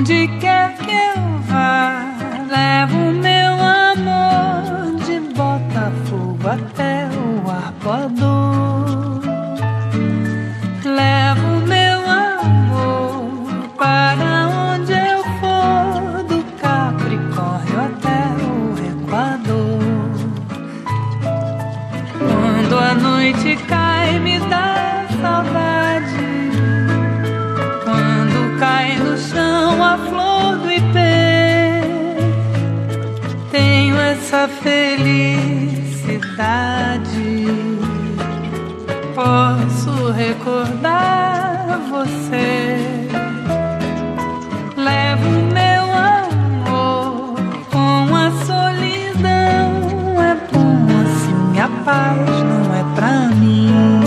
Onde quer que eu vá, levo meu amor de Botafogo até o Arpoador. Levo meu amor para onde eu for, do Capricórnio até o Equador. Quando a noite cai, me dá saudade. Quando cai no chão a flor do ipê, tenho essa felicidade. Posso recordar você. Levo meu amor com a solidão. É bom assim, a paz não é pra mim.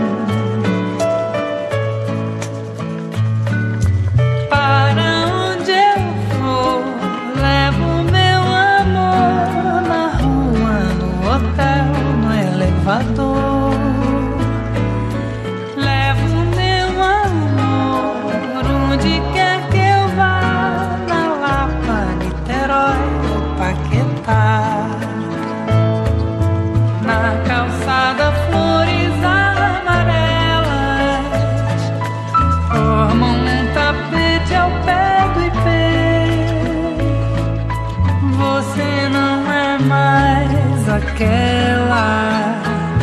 Para onde eu for, levo meu amor. Na rua, no hotel, no elevador. Levo meu amor onde quer que eu vá, na Lapa, Niterói ou Paquetá. Na calçada flores amarelas formam um tapete ao pé do ipê. Você não é mais aquela,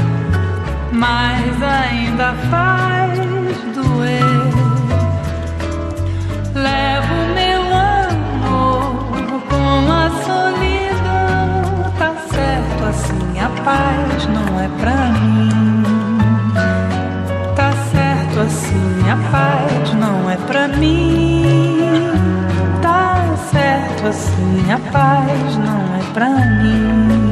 mas ainda faz doer. Levo meu amor com a solidão. Tá certo assim, a paz não é pra mim. Tá certo assim, a paz não é pra mim. Tá certo assim, a paz não é pra mim.